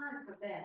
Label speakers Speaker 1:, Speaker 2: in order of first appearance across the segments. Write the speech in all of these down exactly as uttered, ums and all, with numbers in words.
Speaker 1: time for bed.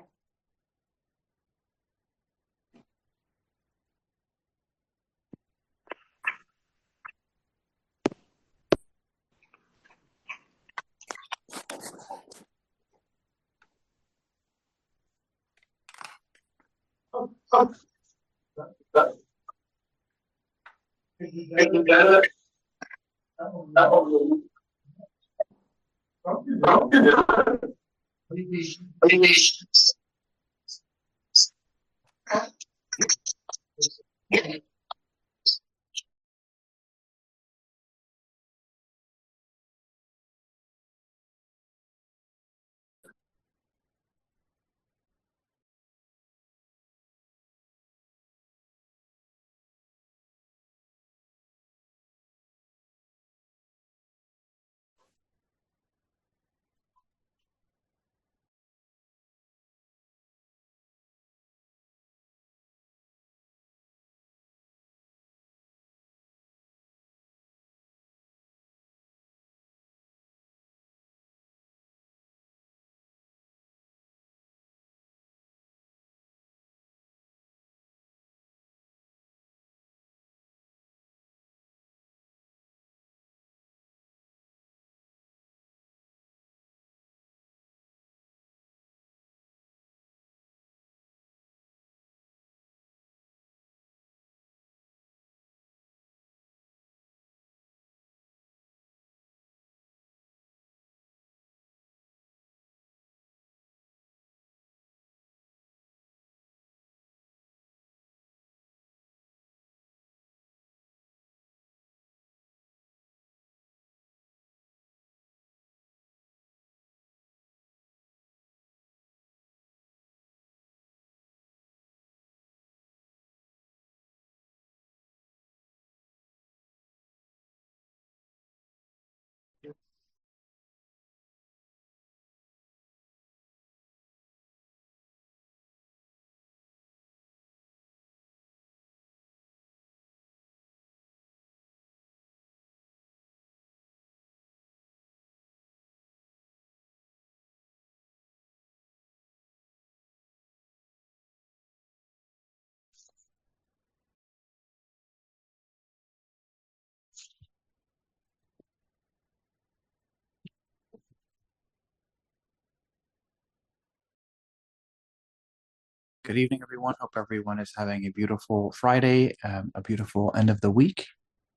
Speaker 2: Good evening, everyone. Hope everyone is having a beautiful Friday, um, a beautiful end of the week.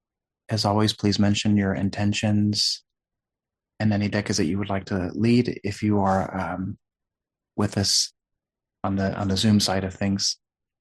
Speaker 2: As always, please mention your intentions and any decades that you would like to lead if you are um, with us on the on the Zoom side of things.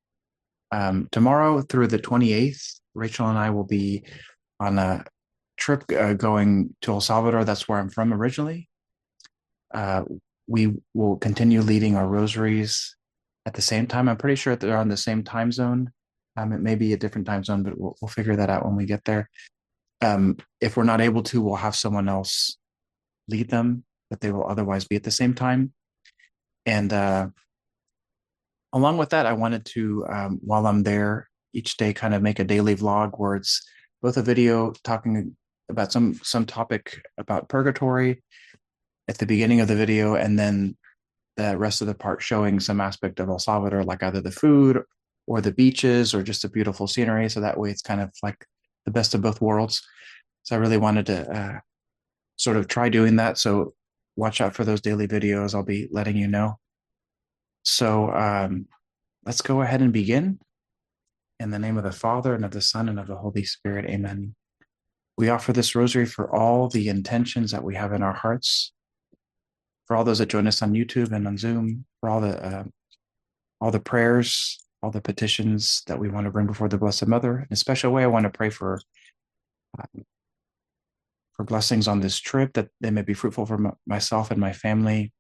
Speaker 2: Um, tomorrow through the twenty-eighth, Rachel and I will be on a trip uh, going to El Salvador. That's where I'm from originally. Uh, we will continue leading our rosaries at the same time. I'm pretty sure they're on the same time zone. Um, it may be a different time zone, but we'll, we'll figure that out when we get there. Um, if we're not able to, we'll have someone else lead them, but they will otherwise be at the same time. And uh, along with that, I wanted to, um, while I'm there, each day kind of make a daily vlog where it's both a video talking about some some topic about purgatory at the beginning of the video, and then the rest of the part showing some aspect of El Salvador, like either the food or the beaches or just a beautiful scenery. So that way it's kind of like the best of both worlds. So I really wanted to uh, sort of try doing that. So watch out for those daily videos. I'll be letting you know. So um, let's go ahead and begin. In the name of the Father, and of the Son, and of the Holy Spirit. Amen. We offer this rosary for all the intentions that we have in our hearts, for all those that join us on YouTube and on Zoom, for all the uh, all the prayers, all the petitions that we want to bring before the Blessed Mother. In a special way, I want to pray for uh, for blessings on this trip, that they may be fruitful for m- myself and my family.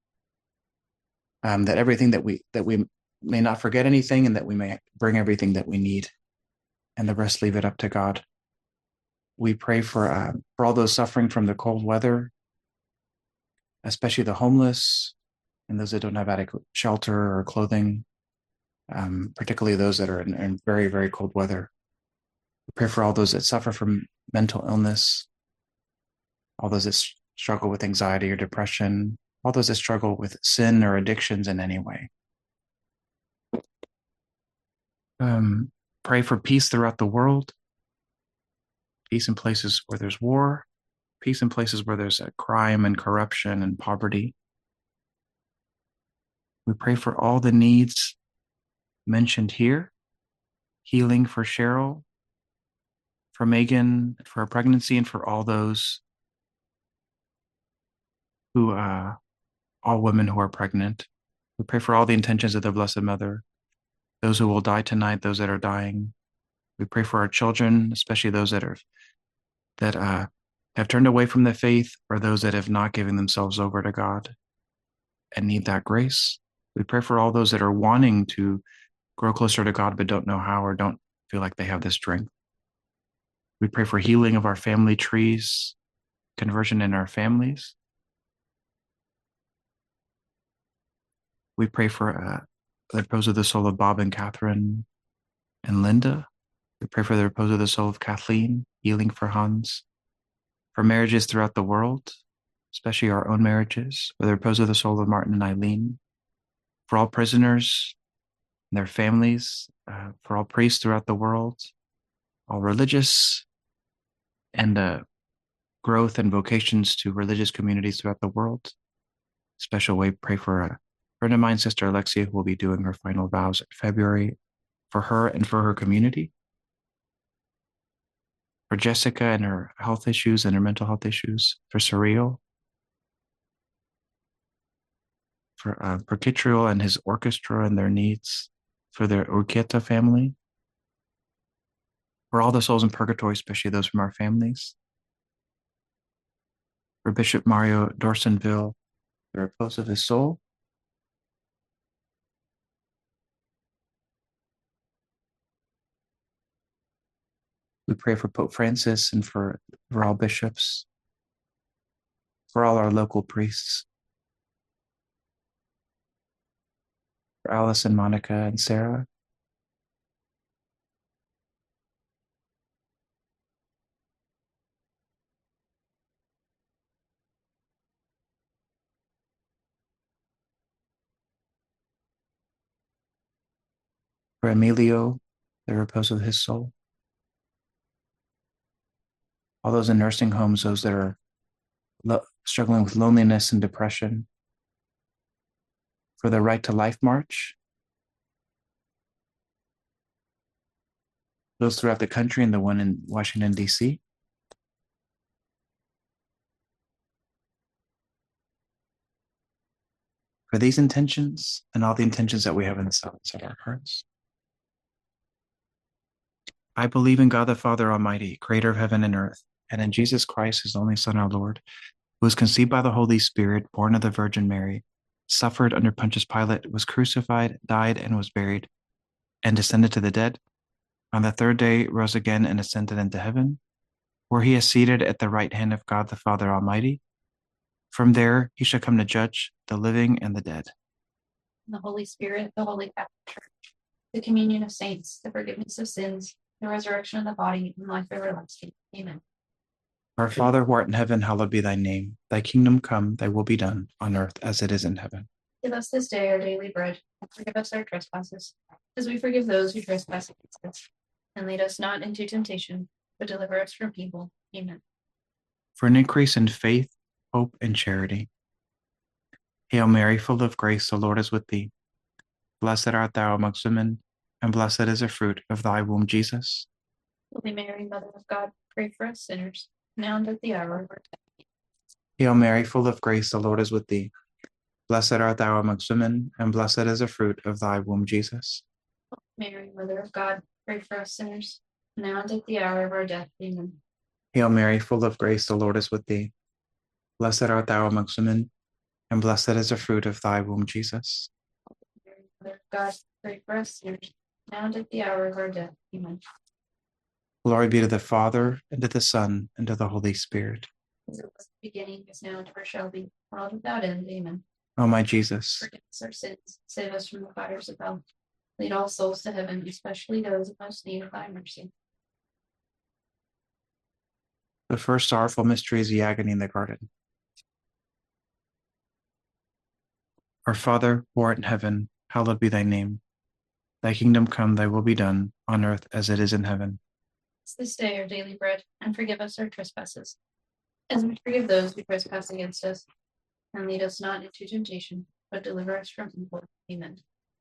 Speaker 2: Um, that everything that we that we may not forget anything, and that we may bring everything that we need, and the rest leave it up to God. We pray for uh, for all those suffering from the cold weather, especially the homeless and those that don't have adequate shelter or clothing, um, particularly those that are in, in very, very cold weather. We pray for all those that suffer from mental illness, all those that struggle with anxiety or depression, all those that struggle with sin or addictions in any way. Um, pray for peace throughout the world, peace in places where there's war, peace in places where there's uh, crime and corruption and poverty. We pray for all the needs mentioned here, healing for Cheryl, for Megan, for her pregnancy, and for all those who, uh, all women who are pregnant. We pray for all the intentions of the Blessed Mother, those who will die tonight, those that are dying. We pray for our children, especially those that are that uh, have turned away from the faith, or those that have not given themselves over to God and need that grace. We pray for all those that are wanting to grow closer to God but don't know how or don't feel like they have the strength. We pray for healing of our family trees, conversion in our families. We pray for uh, the repose of the soul of Bob and Catherine and Linda. We pray for the repose of the soul of Kathleen, healing for Hans, for marriages throughout the world, especially our own marriages, for the repose of the soul of Martin and Eileen, for all prisoners and their families, uh, for all priests throughout the world, all religious, and the growth and vocations to religious communities throughout the world. Special way, pray for a friend of mine, Sister Alexia, who will be doing her final vows in February, for her and for her community. For Jessica and her health issues and her mental health issues, for Surreal, for uh, Perkitrial and his orchestra and their needs, for their Urquieta family, for all the souls in purgatory, especially those from our families, for Bishop Mario Dorsonville, the repose of his soul, we pray for Pope Francis and for, for all bishops, for all our local priests, for Alice and Monica and Sarah, for Emilio, the repose of his soul, all those in nursing homes, those that are lo- struggling with loneliness and depression, for the Right to Life March, those throughout the country and the one in Washington, D C. For these intentions and all the intentions that we have in the silence of our hearts. I believe in God the Father Almighty, creator of heaven and earth, and in Jesus Christ, his only Son, our Lord, who was conceived by the Holy Spirit, born of the Virgin Mary, suffered under Pontius Pilate, was crucified, died, and was buried, and descended to the dead. On the third day rose again and ascended into heaven, where he is seated at the right hand of God the Father Almighty. From there he shall come to judge the living and the dead.
Speaker 1: The Holy Spirit, the Holy Catholic Church, the communion of saints, the forgiveness of sins, the resurrection of the body, and life everlasting. Amen.
Speaker 2: Our Father who art in heaven, hallowed be thy name. Thy kingdom come, thy will be done, on earth as it is in heaven.
Speaker 1: Give us this day our daily bread, and forgive us our trespasses, as we forgive those who trespass against us. And lead us not into temptation, but deliver us from evil. Amen.
Speaker 2: For an increase in faith, hope, and charity. Hail Mary, full of grace, the Lord is with thee. Blessed art thou amongst women, and blessed is the fruit of thy womb, Jesus.
Speaker 1: Holy Mary, Mother of God, pray for us sinners, now and at the hour of our death.
Speaker 2: Hail Mary, full of grace, the Lord is with thee. Blessed art thou amongst women, and blessed is the fruit of thy womb, Jesus.
Speaker 1: Holy Mary, Mother of God, pray for us sinners, now and at the hour of our death. Amen.
Speaker 2: Hail Mary, full of grace, the Lord is with thee. Blessed art thou amongst women, and blessed is the fruit of thy womb, Jesus.
Speaker 1: Mary, Mother of God, pray for us sinners, now and at the hour of our death. Amen.
Speaker 2: Glory be to the Father, and to the Son, and to the Holy Spirit.
Speaker 1: As it was in the beginning, is now, and ever shall be, world without end. Amen.
Speaker 2: O my Jesus,
Speaker 1: Forgive us our sins, save us from the fires of hell. Lead all souls to heaven, especially those in most need of thy mercy.
Speaker 2: the first sorrowful mystery is the agony in the garden. Our Father, who art in heaven, hallowed be thy name. Thy kingdom come, thy will be done, on earth as it is in heaven.
Speaker 1: Give us this day our daily bread, and forgive us our trespasses, as we forgive those who trespass against us. And lead us not into temptation, but deliver us from evil. Amen.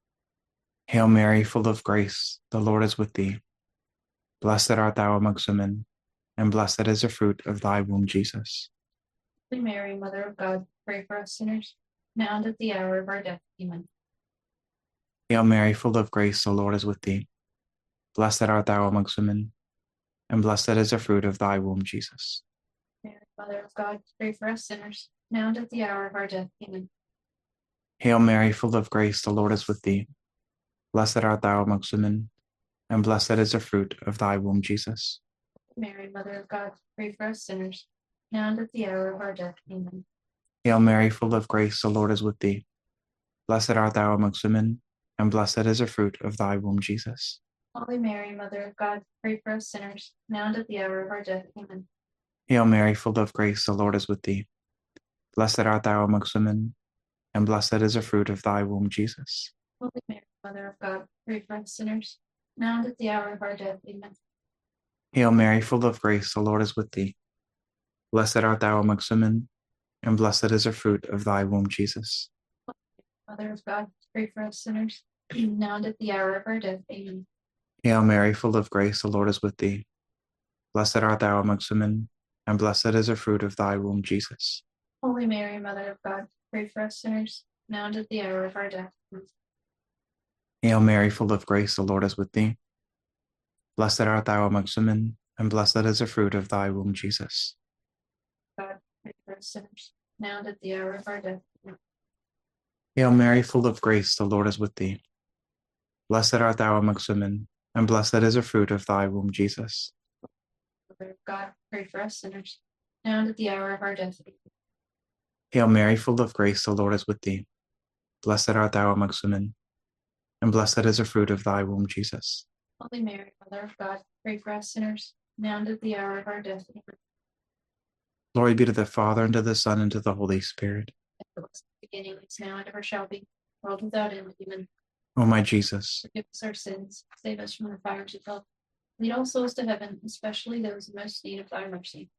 Speaker 2: Hail Mary, full of grace, the Lord is with thee. Blessed art thou amongst women, and blessed is the fruit of thy womb, Jesus.
Speaker 1: Holy Mary, Mother of God, pray for us sinners, now and at the hour of our death. Amen.
Speaker 2: Hail Mary, full of grace, the Lord is with thee. Blessed art thou amongst women, and blessed is the fruit of thy womb, Jesus.
Speaker 1: Mary, Mother of God, pray for us sinners, now and at the hour of our death. Amen.
Speaker 2: Hail Mary, full of grace, the Lord is with thee. Blessed art thou amongst women, and blessed is the fruit of thy womb, Jesus.
Speaker 1: Mary, Mother of God, pray for us sinners, now and at the hour of our death. Amen.
Speaker 2: Hail Mary, full of grace, the Lord is with thee. Blessed art thou amongst women, and blessed is the fruit of thy womb, Jesus.
Speaker 1: Holy Mary, Mother of God, pray for us sinners, now and at the hour of our death. Amen.
Speaker 2: Hail Mary, full of grace, the Lord is with thee. Blessed art thou amongst women, and blessed is the fruit of thy womb, Jesus.
Speaker 1: Holy Mary, Mother of God, pray for us sinners, now and at the hour of our death. Amen.
Speaker 2: Hail Mary, full of grace, the Lord is with thee. Blessed art thou amongst women, and blessed is the fruit of thy womb, Jesus.
Speaker 1: Mother of God, pray for us sinners, now and at the hour of our death. Amen.
Speaker 2: Hail Mary, full of grace, the Lord is with thee. Blessed art thou amongst women, and blessed is the fruit of thy womb, Jesus.
Speaker 1: Holy Mary, Mother of God, pray for us sinners, now and at the hour of our death. Amen.
Speaker 2: Hail Mary, full of grace, the Lord is with thee. Blessed art thou amongst women, and blessed is the fruit of thy womb, Jesus.
Speaker 1: God, pray for us sinners, now and at the hour of our death. Amen.
Speaker 2: Hail Mary, full of grace, the Lord is with thee. Blessed art thou amongst women, and blessed is the fruit of thy womb, Jesus.
Speaker 1: Mother of God, pray for us sinners, now and at the hour of our death. Amen.
Speaker 2: Hail Mary, full of grace, the Lord is with thee. Blessed art thou amongst women, and blessed is the fruit of thy womb, Jesus.
Speaker 1: Holy Mary, Mother of God, pray for us sinners, now and at the hour of our death. Amen.
Speaker 2: Glory be to the Father, and to the Son, and to the Holy Spirit.
Speaker 1: As it was in the beginning, is now, and ever shall be, world without end. Amen.
Speaker 2: O my Jesus,
Speaker 1: Forgive us our sins, save us from the fires of hell. Lead all souls to heaven, especially those in most need of thy mercy.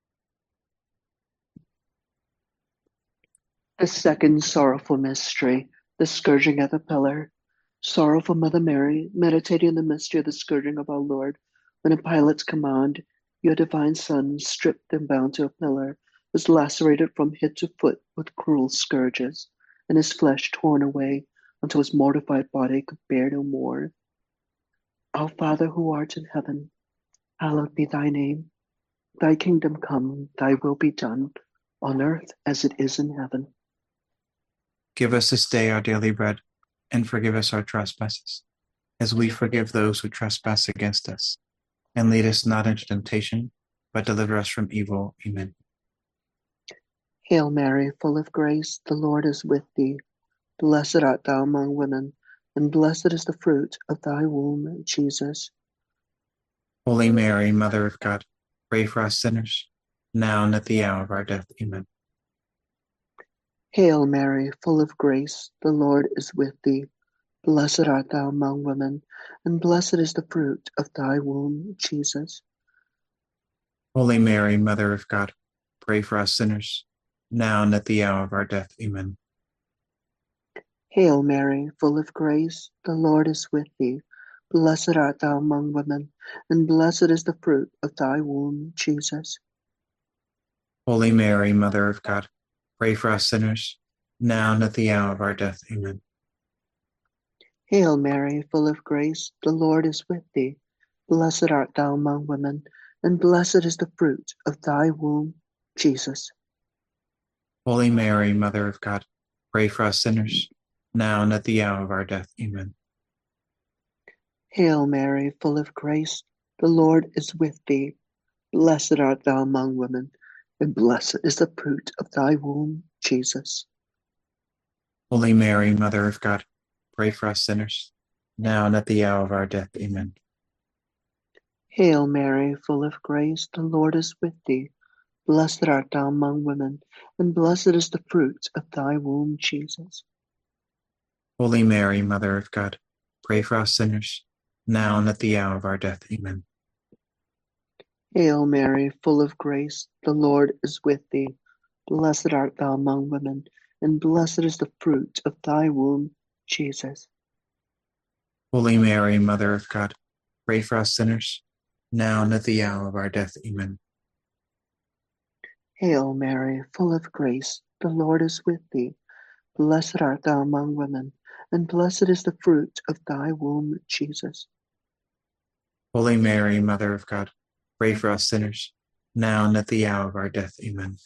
Speaker 3: The second sorrowful mystery, the scourging at the pillar. Sorrowful Mother Mary, meditating on the mystery of the scourging of our Lord, when at Pilate's command, your divine Son, stripped and bound to a pillar, was lacerated from head to foot with cruel scourges, and his flesh torn away until his mortified body could bear no more. Our Father who art in heaven, hallowed be thy name. Thy kingdom come, thy will be done, on earth as it is in heaven.
Speaker 2: give us this day our daily bread, and forgive us our trespasses, as we forgive those who trespass against us. And lead us not into temptation, but deliver us from evil. Amen.
Speaker 3: Hail Mary, full of grace, the Lord is with thee. Blessed art thou among women, and blessed is the fruit of thy womb, Jesus.
Speaker 2: Holy Mary, Mother of God, pray for us sinners, now and at the hour of our death. Amen.
Speaker 3: Hail Mary, full of grace, the Lord is with thee. Blessed art thou among women, and blessed is the fruit of thy womb, Jesus.
Speaker 2: Holy Mary, Mother of God, pray for us sinners, now and at the hour of our death. Amen.
Speaker 3: Hail Mary, full of grace, the Lord is with thee. Blessed art thou among women, and blessed is the fruit of thy womb, Jesus.
Speaker 2: Holy Mary, Mother of God, pray for us sinners, now and at the hour of our death. Amen.
Speaker 3: Hail Mary, full of grace, the Lord is with thee. Blessed art thou among women, and blessed is the fruit of thy womb, Jesus.
Speaker 2: Holy Mary, Mother of God, pray for us sinners, now and at the hour of our death. Amen.
Speaker 3: Hail Mary, full of grace, the Lord is with thee. Blessed art thou among women, and blessed is the fruit of thy womb, Jesus.
Speaker 2: Holy Mary, Mother of God, pray for us sinners, now and at the hour of our death. Amen.
Speaker 3: Hail Mary, full of grace, the Lord is with thee. Blessed art thou among women, and blessed is the fruit of thy womb, Jesus.
Speaker 2: Holy Mary, Mother of God, pray for us sinners, now and at the hour of our death. Amen.
Speaker 3: Hail Mary, full of grace, the Lord is with thee. Blessed art thou among women, and blessed is the fruit of thy womb, Jesus.
Speaker 2: Holy Mary, Mother of God, pray for us sinners, now and at the hour of our death. Amen.
Speaker 3: Hail Mary, full of grace, the Lord is with thee. Blessed art thou among women, and blessed is the fruit of thy womb, Jesus.
Speaker 2: Holy Mary, Mother of God, pray for us sinners, now and at the hour of our death. Amen.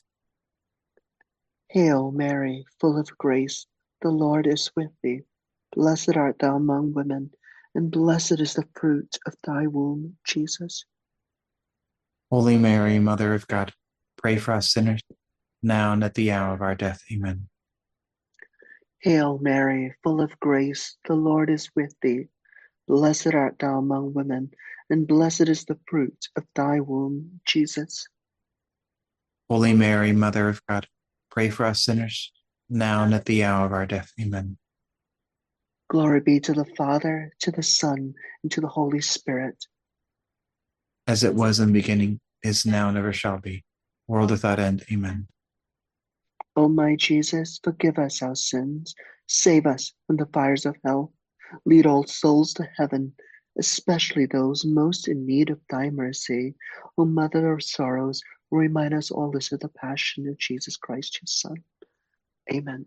Speaker 3: Hail Mary, full of grace, the Lord is with thee. Blessed art thou among women, and blessed is the fruit of thy womb, Jesus.
Speaker 2: Holy Mary, Mother of God, pray for us sinners, now and at the hour of our death. Amen.
Speaker 3: Hail Mary, full of grace, the Lord is with thee. Blessed art thou among women, and blessed is the fruit of thy womb, Jesus.
Speaker 2: Holy Mary, Mother of God, pray for us sinners, now and at the hour of our death. Amen.
Speaker 3: Glory be to the Father, to the Son, and to the Holy Spirit.
Speaker 2: As it was in the beginning, is now, and ever shall be, world without end. Amen.
Speaker 3: O my Jesus, forgive us our sins, save us from the fires of hell, lead all souls to heaven, especially those most in need of thy mercy. O Mother of sorrows, remind us always of the passion of Jesus Christ, your Son. Amen.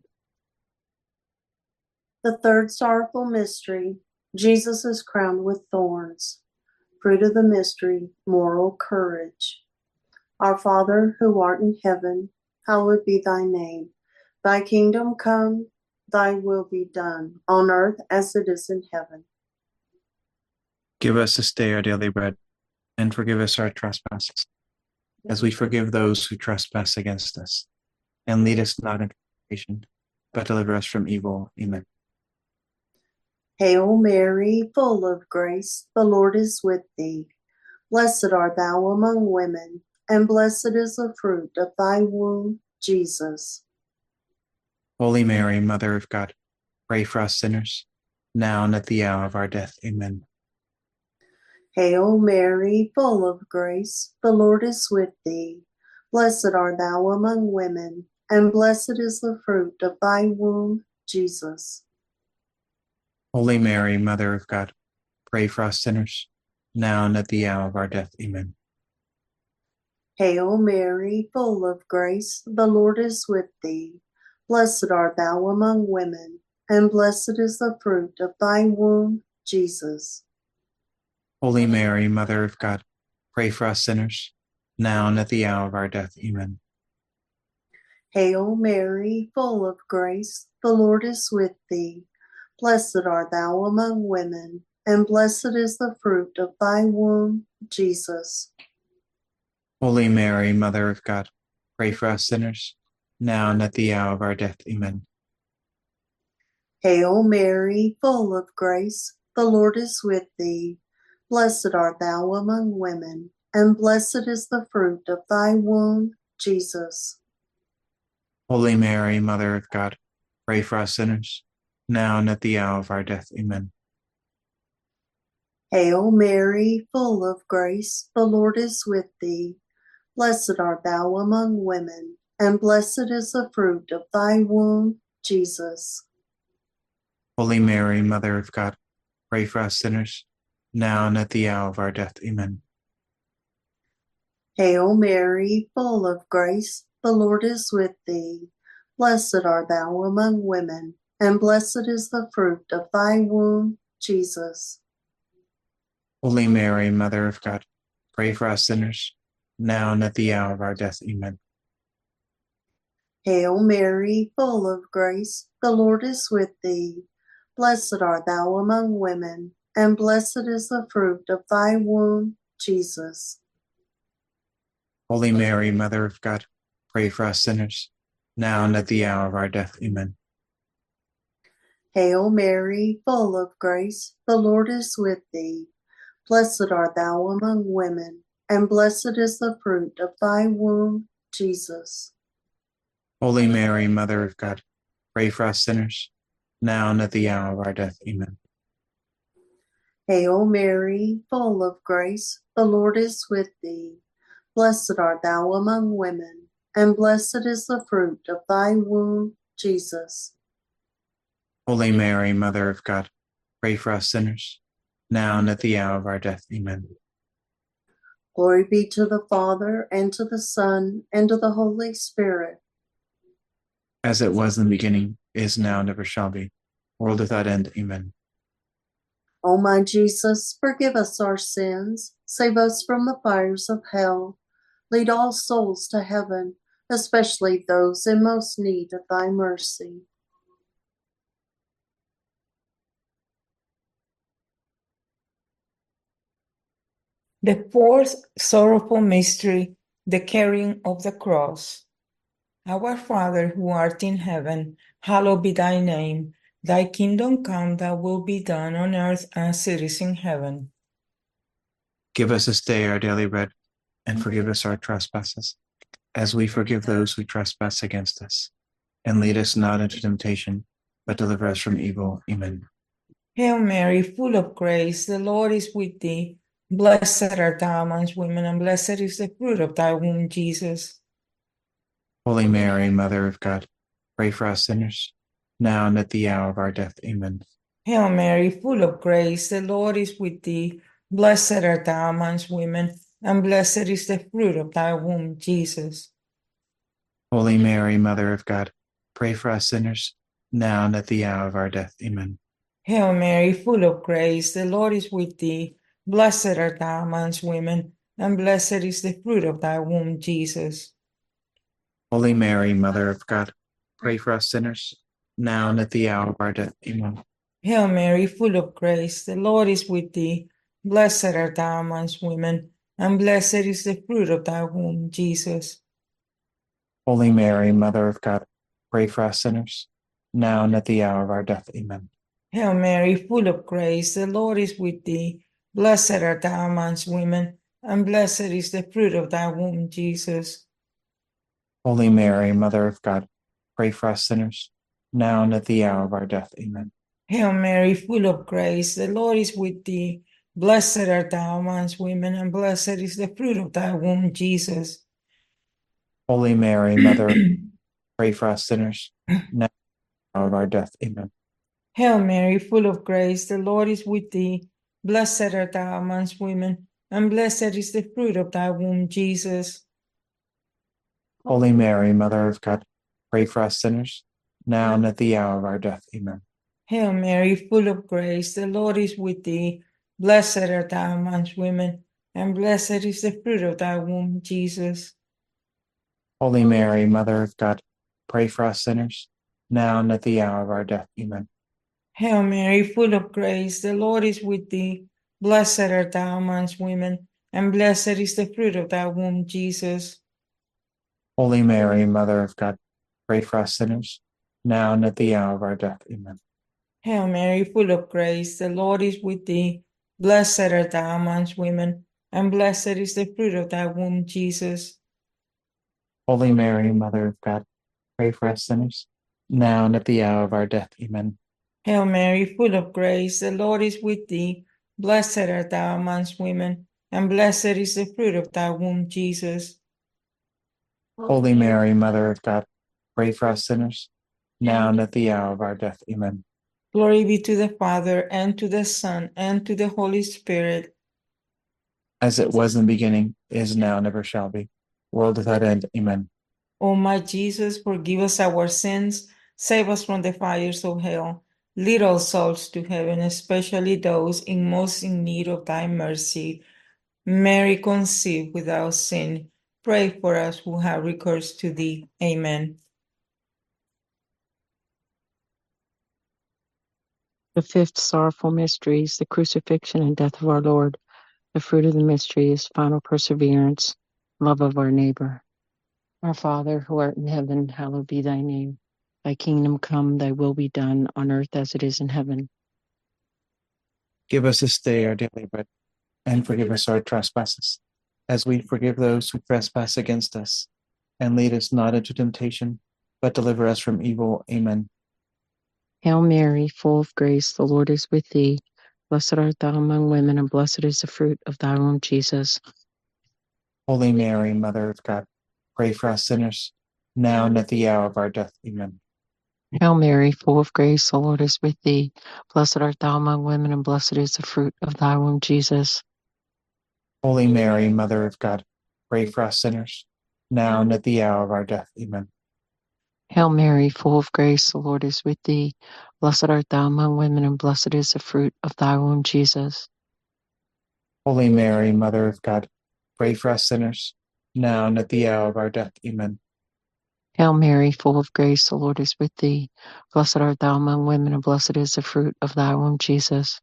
Speaker 4: The third sorrowful mystery, Jesus is crowned with thorns. Fruit of the mystery, moral courage. Our Father, who art in heaven, hallowed be thy name. Thy kingdom come, thy will be done, on earth as it is in heaven.
Speaker 2: Give us this day our daily bread, and forgive us our trespasses, as we forgive those who trespass against us. And lead us not into temptation, but deliver us from evil. Amen.
Speaker 4: Hail Mary, full of grace, the Lord is with thee. Blessed art thou among women, and blessed is the fruit of thy womb, Jesus.
Speaker 2: Holy Mary, Mother of God, pray for us sinners, now and at the hour of our death. Amen.
Speaker 4: Hail Mary, full of grace, the Lord is with thee. Blessed art thou among women, and blessed is the fruit of thy womb, Jesus.
Speaker 2: Holy Mary, Mother of God, pray for us sinners, now and at the hour of our death. Amen.
Speaker 4: Hail Mary, full of grace, the Lord is with thee. Blessed art thou among women, and blessed is the fruit of thy womb, Jesus.
Speaker 2: Holy Mary, Mother of God, pray for us sinners, now and at the hour of our death. Amen.
Speaker 4: Hail Mary, full of grace, the Lord is with thee. Blessed art thou among women, and blessed is the fruit of thy womb, Jesus.
Speaker 2: Holy Mary, Mother of God, pray for us sinners, now and at the hour of our death. Amen.
Speaker 4: Hail Mary, full of grace, the Lord is with thee. Blessed art thou among women, and blessed is the fruit of thy womb, Jesus.
Speaker 2: Holy Mary, Mother of God, pray for us sinners, now and at the hour of our death. Amen.
Speaker 4: Hail Mary, full of grace, the Lord is with thee. Blessed art thou among women, and blessed is the fruit of thy womb, Jesus.
Speaker 2: Holy Mary, Mother of God, pray for us sinners, now and at the hour of our death. Amen.
Speaker 4: Hail Mary, full of grace, the Lord is with thee. Blessed art thou among women, and blessed is the fruit of thy womb, Jesus.
Speaker 2: Holy Mary, Mother of God, pray for us sinners, now and at the hour of our death. Amen.
Speaker 4: Hail Mary, full of grace, the Lord is with thee. Blessed art thou among women, and blessed is the fruit of thy womb, Jesus.
Speaker 2: Holy Mary, Mother of God, pray for us sinners, now and at the hour of our death. Amen.
Speaker 4: Hail Mary, full of grace, the Lord is with thee. Blessed art thou among women, and blessed is the fruit of thy womb, Jesus.
Speaker 2: Holy Mary, Mother of God, pray for us sinners, now and at the hour of our death. Amen.
Speaker 4: Hail Mary, full of grace, the Lord is with thee. Blessed art thou among women, and blessed is the fruit of thy womb, Jesus.
Speaker 2: Holy Mary, Mother of God, pray for us sinners, now and at the hour of our death. Amen.
Speaker 4: Glory be to the Father, and to the Son, and to the Holy Spirit.
Speaker 2: As it was in the beginning, is now, and ever shall be, world without end. Amen.
Speaker 4: O my Jesus, forgive us our sins, save us from the fires of hell, lead all souls to heaven, especially those in most need of thy mercy.
Speaker 5: The fourth sorrowful mystery, the carrying of the cross. Our Father, who art in heaven, hallowed be thy name. Thy kingdom come, thy will be done on earth as it is in heaven.
Speaker 2: Give us this day our daily bread, and forgive us our trespasses, as we forgive those who trespass against us. And lead us not into temptation, but deliver us from evil. Amen.
Speaker 5: Hail Mary, full of grace, the Lord is with thee. Blessed art thou amongst women, and blessed is the fruit of thy womb, Jesus.
Speaker 2: Holy Mary, Mother of God, pray for us sinners, now and at the hour of our death. Amen.
Speaker 5: Hail Mary, full of grace, the Lord is with thee. Blessed art thou amongst women, and blessed is the fruit of thy womb, Jesus.
Speaker 2: Holy Mary, Mother of God, pray for us sinners, now and at the hour of our death. Amen.
Speaker 5: Hail Mary, full of grace, the Lord is with thee. Blessed art thou amongst women, and blessed is the fruit of thy womb, Jesus.
Speaker 2: Holy Mary, Mother of God, pray for us sinners, now and at the hour of our death. Amen.
Speaker 5: Hail Mary, full of grace, the Lord is with thee. Blessed art thou amongst women, and blessed is the fruit of thy womb, Jesus.
Speaker 2: Holy Mary, Mother of God, pray for us sinners, now and at the hour of our death. Amen.
Speaker 5: Hail Mary, full of grace, the Lord is with thee. Blessed art thou amongst women, and blessed is the fruit of thy womb, Jesus.
Speaker 2: Holy Mary, Mother of God, pray for us sinners, now and at the hour of our death. Amen.
Speaker 5: Hail Mary, full of grace, the Lord is with thee. Blessed art thou amongst women, and blessed is the fruit of thy womb, Jesus.
Speaker 2: Holy Mary, Mother of God, pray for us sinners, now and at the hour of our death. Amen.
Speaker 5: Hail Mary, full of grace, the Lord is with thee. Blessed art thou amongst women, and blessed is the fruit of thy womb, Jesus.
Speaker 2: Holy Mary, Mother of God, pray for us sinners, now and at the hour of our death. Amen.
Speaker 5: Hail Mary, full of grace, the Lord is with thee. Blessed art thou amongst women, and blessed is the fruit of thy womb, Jesus.
Speaker 2: Holy Mary, Mother of God, pray for us sinners, now and at the hour of our death. Amen.
Speaker 5: Hail Mary, full of grace, the Lord is with thee. Blessed art thou amongst women, and blessed is the fruit of thy womb, Jesus.
Speaker 2: Holy Mary, Mother of God, pray for us sinners, now and at the hour of our death. Amen.
Speaker 5: Hail Mary, full of grace, the Lord is with thee. Blessed art thou amongst women, and blessed is the fruit of thy womb, Jesus.
Speaker 2: Holy Mary, Mother of God, pray for us sinners, now and at the hour of our death. Amen.
Speaker 5: Hail Mary, full of grace, the Lord is with thee. Blessed art thou amongst women, and blessed is the fruit of thy womb, Jesus.
Speaker 2: Holy Mary, Mother of God, pray for us sinners, now and at the hour of our death. Amen.
Speaker 5: Glory be to the Father, and to the Son, and to the Holy Spirit.
Speaker 2: As it was in the beginning, is now, and ever shall be, world without end. Amen.
Speaker 5: O my Jesus, forgive us our sins, save us from the fires of hell. Lead all souls to heaven, especially those in most in need of thy mercy. Mary, conceived without sin, pray for us who have recourse to thee. Amen.
Speaker 6: The fifth sorrowful mystery is the crucifixion and death of our Lord. The fruit of the mystery is final perseverance, love of our neighbor. Our Father, who art in heaven, hallowed be thy name. Thy kingdom come, thy will be done, on earth as it is in heaven.
Speaker 2: Give us this day our daily bread, and forgive us our trespasses, as we forgive those who trespass against us. And lead us not into temptation, but deliver us from evil. Amen.
Speaker 6: Hail Mary, full of grace, the Lord is with thee. Blessed art thou among women, and blessed is the fruit of thy womb, Jesus.
Speaker 2: Holy Mary, Mother of God, pray for us sinners, now and at the hour of our death. Amen.
Speaker 6: Hail Mary, full of grace, the Lord is with thee. Blessed art thou among women, and blessed is the fruit of thy womb, Jesus.
Speaker 2: Holy Mary, Mother of God, pray for us sinners, now and at the hour of our death. Amen.
Speaker 6: Hail Mary, full of grace, the Lord is with thee. Blessed art thou among women, and blessed is the fruit of thy womb, Jesus.
Speaker 2: Holy Mary, Mother of God, pray for us sinners, now and at the hour of our death. Amen.
Speaker 6: Hail Mary, full of grace, the Lord is with thee. Blessed art thou among women, and blessed is the fruit of thy womb, Jesus.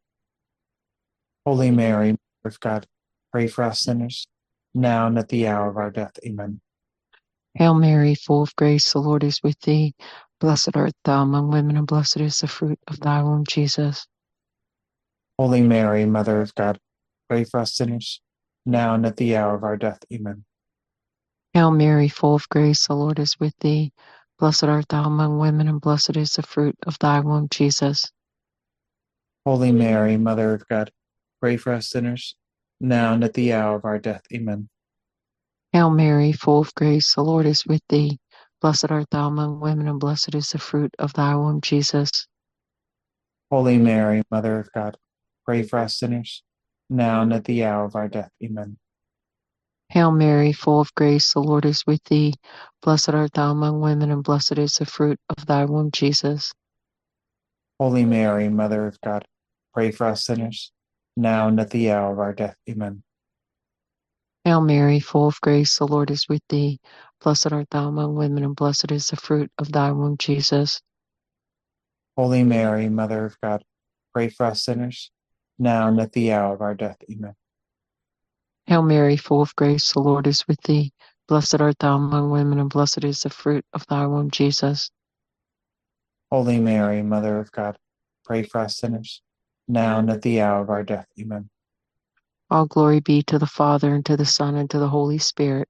Speaker 2: Holy Mary, Mother of God, pray for us sinners, now and at the hour of our death. Amen.
Speaker 6: Hail Mary, full of grace, the Lord is with thee. Blessed art thou among women, and blessed is the fruit of thy womb, Jesus.
Speaker 2: Holy Mary, Mother of God, pray for us sinners, now and at the hour of our death. Amen.
Speaker 6: Hail Mary, full of grace, the Lord is with thee. Blessed art thou among women, and blessed is the fruit of thy womb, Jesus.
Speaker 2: Holy Mary, Mother of God, pray for us sinners, now and at the hour of our death. Amen.
Speaker 6: Hail Mary, full of grace, the Lord is with thee. Blessed art thou among women, and blessed is the fruit of thy womb, Jesus.
Speaker 2: Holy Mary, Mother of God, pray for us sinners, now and at the hour of our death. Amen.
Speaker 6: Hail Mary, full of grace, the Lord is with thee. Blessed art thou among women, and blessed is the fruit of thy womb, Jesus.
Speaker 2: Holy Mary, Mother of God, pray for us sinners, now and at the hour of our death. Amen.
Speaker 6: Hail Mary, full of grace, the Lord is with thee. Blessed art thou among women, and blessed is the fruit of thy womb, Jesus.
Speaker 2: Holy Mary, Mother of God, pray for us sinners, now and at the hour of our death. Amen.
Speaker 6: Hail Mary, full of grace, the Lord is with thee. Blessed art thou among women, and blessed is the fruit of thy womb, Jesus.
Speaker 2: Holy Mary, Mother of God, pray for us sinners, now and at the hour of our death. Amen.
Speaker 6: All glory be to the Father, and to the Son, and to the Holy Spirit.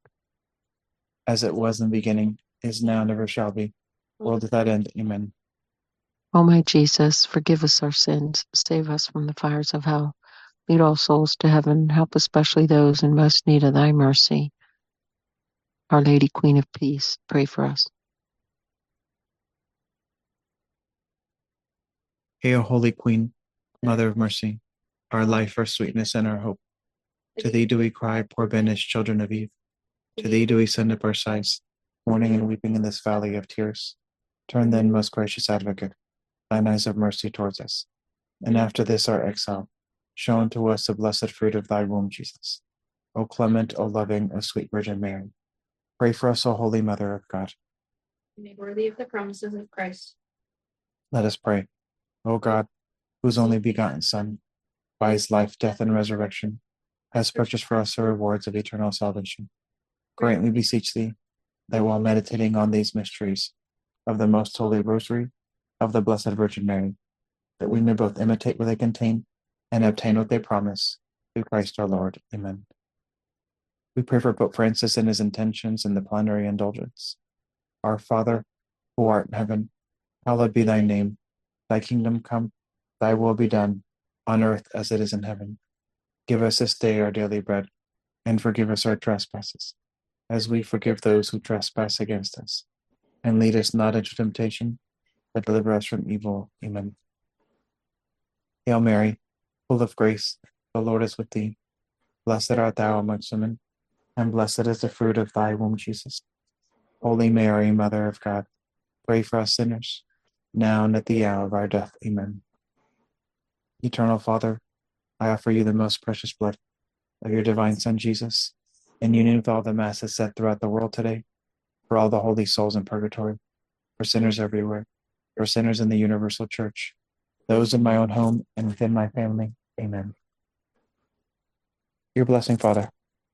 Speaker 2: As it was in the beginning, is now, and ever shall be, world without end. Amen.
Speaker 6: O my Jesus, forgive us our sins, save us from the fires of hell. Lead all souls to heaven, help especially those in most need of thy mercy. Our Lady, Queen of Peace, pray for us.
Speaker 2: Hail, Holy Queen, Mother of Mercy, our life, our sweetness, and our hope. To thee do we cry, poor banished children of Eve. To thee do we send up our sighs, mourning and weeping in this valley of tears. Turn then, most gracious Advocate, thine eyes of mercy towards us, and after this our exile, show unto us the blessed fruit of thy womb, Jesus. O clement, O loving, O sweet Virgin Mary, pray for us, O Holy Mother of God.
Speaker 1: Made worthy of the promises of Christ.
Speaker 2: Let us pray. O God, whose only begotten Son, by his life, death, and resurrection, has purchased for us the rewards of eternal salvation, grant, we beseech thee, that while meditating on these mysteries of the most holy Rosary of the Blessed Virgin Mary, that we may both imitate what they contain and obtain what they promise, through Christ our Lord. Amen. We pray for Pope Francis and his intentions in the plenary indulgence. Our Father, who art in heaven, hallowed be thy name. Thy kingdom come, thy will be done, on earth as it is in heaven. Give us this day our daily bread, and forgive us our trespasses, as we forgive those who trespass against us. And lead us not into temptation, but deliver us from evil. Amen. Hail Mary, full of grace, the Lord is with thee. Blessed art thou amongst women, and blessed is the fruit of thy womb, Jesus. Holy Mary, Mother of God, pray for us sinners, now and at the hour of our death. Amen. Eternal Father, I offer you the most precious blood of your divine Son, Jesus, in union with all the masses set throughout the world today, for all the holy souls in purgatory, for sinners everywhere, for sinners in the universal church, those in my own home and within my family. Amen. Your blessing, Father.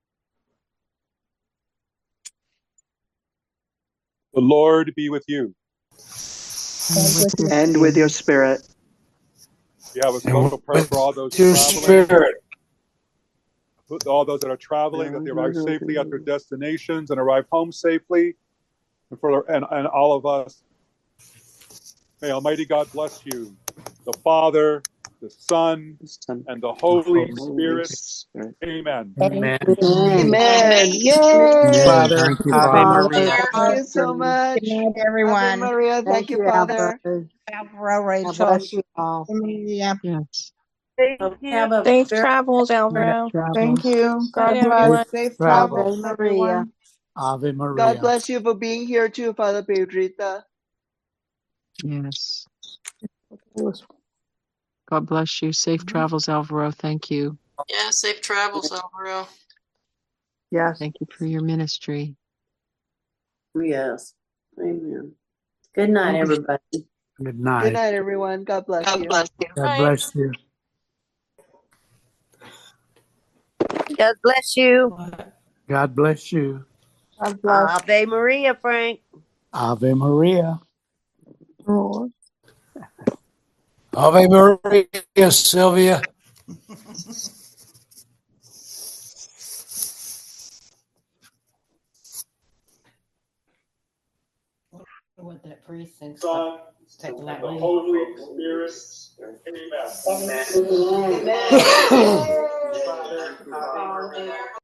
Speaker 7: The Lord be with you.
Speaker 6: And with your
Speaker 3: And with your spirit.
Speaker 7: We have a
Speaker 8: And
Speaker 7: special prayer
Speaker 8: with
Speaker 7: for all those
Speaker 8: your
Speaker 7: traveling,
Speaker 8: spirit.
Speaker 7: all those that are traveling, that they arrive safely at their destinations and arrive home safely, and for and, and all of us. May Almighty God bless you, the Father, the Son,
Speaker 3: The Son,
Speaker 7: and the Holy
Speaker 3: Holy
Speaker 7: Spirit.
Speaker 3: Spirit.
Speaker 7: Amen.
Speaker 8: Amen.
Speaker 3: Amen.
Speaker 8: Thank you,
Speaker 3: Yay!
Speaker 8: Father.
Speaker 2: Thank you,
Speaker 8: Ave
Speaker 2: Father.
Speaker 8: Maria.
Speaker 3: Thank you so much.
Speaker 8: Good night,
Speaker 3: Ave
Speaker 8: everyone.
Speaker 3: Maria. Thank you, Father.
Speaker 8: Alvaro,
Speaker 9: God
Speaker 8: Rachel,
Speaker 9: bless you all.
Speaker 8: Maria.
Speaker 6: Yes.
Speaker 4: So have a
Speaker 10: Safe
Speaker 4: very
Speaker 10: travels,
Speaker 6: Safe
Speaker 10: Alvaro.
Speaker 6: travels.
Speaker 5: you.
Speaker 10: Bye,
Speaker 5: God
Speaker 10: everyone.
Speaker 5: bless. Safe
Speaker 9: Ave
Speaker 5: travels,
Speaker 9: Maria.
Speaker 5: everyone.
Speaker 9: Ave
Speaker 3: God
Speaker 9: Maria.
Speaker 3: bless you for being here too, Father Pedrita.
Speaker 6: Yes. God bless you. Safe travels, Alvaro. Thank you.
Speaker 10: Yeah, safe travels, Alvaro.
Speaker 9: Yes.
Speaker 6: Thank you for your ministry.
Speaker 4: yes. Amen. Good night, everybody.
Speaker 9: Good
Speaker 3: Good
Speaker 9: night.
Speaker 3: night, everyone. God bless you.
Speaker 10: bless you.
Speaker 9: God bless you.
Speaker 11: God bless you.
Speaker 9: God bless you.
Speaker 5: God bless.
Speaker 11: Ave Maria, Frank.
Speaker 9: Ave Maria.
Speaker 10: Oh.
Speaker 9: Ave Maria, Sylvia.
Speaker 12: What that priest thinks.
Speaker 7: Son,
Speaker 12: Take
Speaker 7: and
Speaker 12: that
Speaker 7: the
Speaker 12: lady.
Speaker 7: Holy Spirit. Amen.
Speaker 4: Amen.
Speaker 3: Amen.
Speaker 4: Father, Ave Maria.